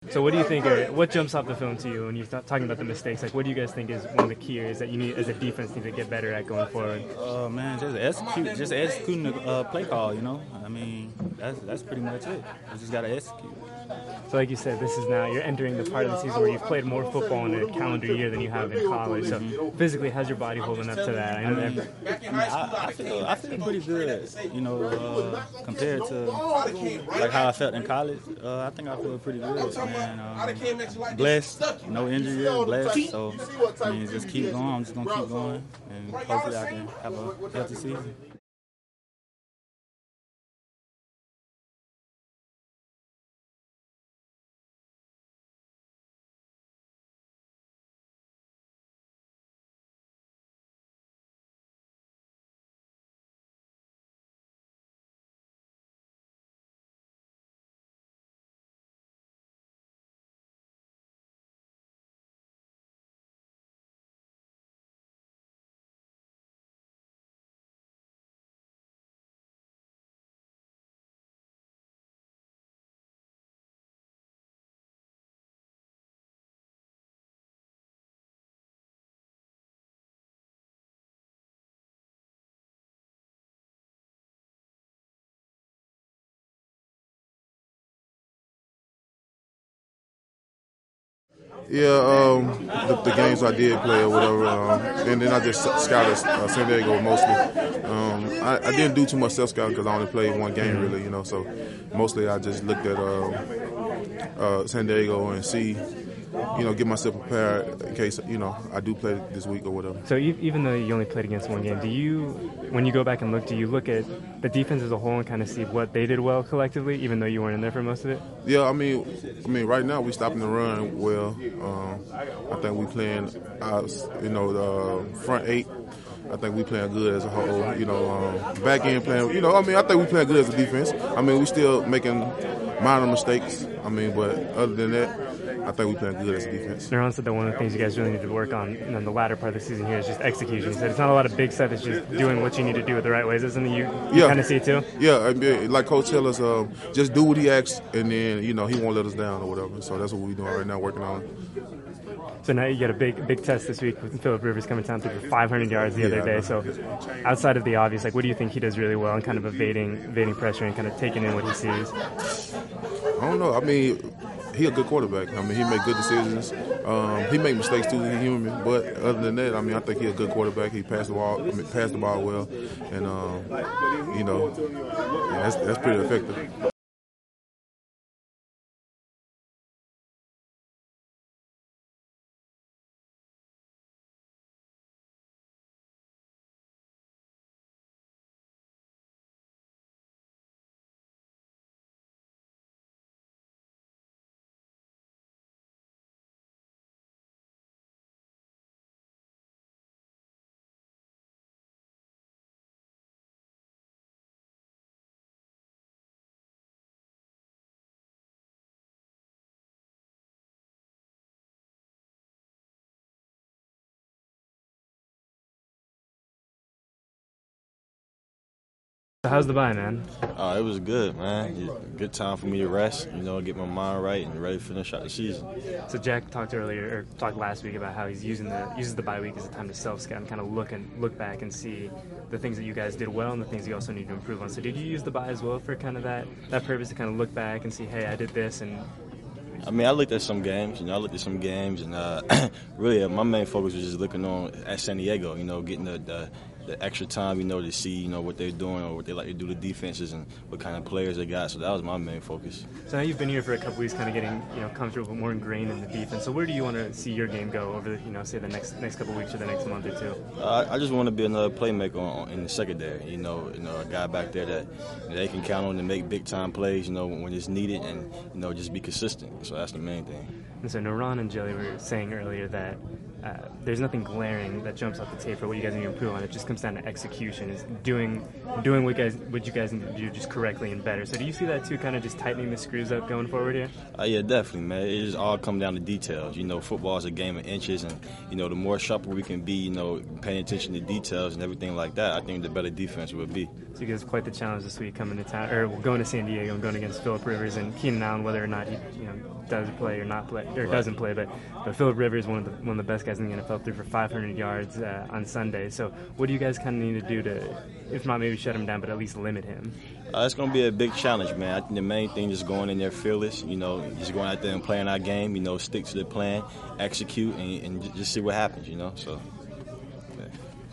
So what do you think? What jumps off the film to you when you're talking about the mistakes? Like, what do you guys think is one of the key areas that you need as a defense need to get better at going forward? Man, just executing the play call. You know, I mean, that's pretty much it. You just gotta execute. So like you said, this is now, you're entering the part of the season where you've played more football in a calendar year than you have in college. So physically, how's your body holding up to that? I feel pretty good, you know, compared to like how I felt in college. I think I feel pretty good, man. Blessed, no injury, blessed. So I mean, just keep going. I'm just gonna keep going, and hopefully I can have a healthy season. Yeah, the games I did play or whatever, and then I just scouted San Diego mostly. I didn't do too much self-scouting because I only played one game really, you know. So mostly I just looked at San Diego and see, you know, get myself prepared in case, you know, I do play this week or whatever. So even though you only played against one game, when you go back and look, do you look at the defense as a whole and kind of see what they did well collectively, even though you weren't in there for most of it? Yeah, I mean, right now we stopping the run well. I think we playing, you know, the front eight. I think we playing good as a whole. You know, back end playing. You know, I mean, I think we playing good as a defense. I mean, we still making minor mistakes. I mean, but other than that, I think we playing good as a defense. Naran said that one of the things you guys really need to work on in the latter part of the season here is just execution. He said it's not a lot of big stuff, it's just doing what you need to do the right ways. Isn't it you kind of see too? Yeah, I mean, like Coach tell us, just do what he asks, and then, you know, he won't let us down or whatever. So that's what we're doing right now, working on. So now you get a big test this week with Phillip Rivers coming down through for 500 yards the other day. So outside of the obvious, like, what do you think he does really well in kind of evading pressure and kind of taking in what he sees? I don't know. I mean, he a good quarterback. I mean, he make good decisions. He make mistakes too. He's human. But other than that, I mean, I think he a good quarterback. He passed the ball well, and you know, that's pretty effective. So how's the bye, man? It was good, man. Good time for me to rest, you know, get my mind right and ready to finish out the season. So Jack talked last week about how he's uses the bye week as a time to self-scout and kind of look back and see the things that you guys did well and the things you also need to improve on. So did you use the bye as well for kind of that purpose to kind of look back and see, hey, I did this? And I mean, I looked at some games, and really my main focus was just looking on at San Diego, you know, getting the extra time, you know, to see, you know, what they're doing or what they like to do to defenses and what kind of players they got. So that was my main focus. So now you've been here for a couple weeks, kind of getting, you know, comfortable, more ingrained in the defense. So where do you want to see your game go over, you know, say the next couple weeks or the next month or two? I just want to be another playmaker in the secondary. You know, a guy back there that they can count on to make big time plays, you know, when it's needed, and, you know, just be consistent. So that's the main thing. And so Naran and Jelly were saying earlier that there's nothing glaring that jumps off the tape for what you guys need to improve on. It just comes down to execution, is doing what you guys need to do just correctly and better. So do you see that too, kind of just tightening the screws up going forward here? Yeah, definitely, man. It just all come down to details. Football is a game of inches, and the more sharper we can be, paying attention to details and everything like that, I think the better defense will be. So you guys have quite the challenge this week coming to town, or going to San Diego and going against Phillip Rivers and Keenan Allen, whether or not he does play or not play or doesn't play. But Phillip Rivers, one of the best guys in the NFL, threw for 500 yards on Sunday. So what do you guys kind of need to do to, if not maybe shut him down, but at least limit him? It's going to be a big challenge, man. I think the main thing is going in there fearless, just going out there and playing our game, stick to the plan, execute, and just see what happens, so.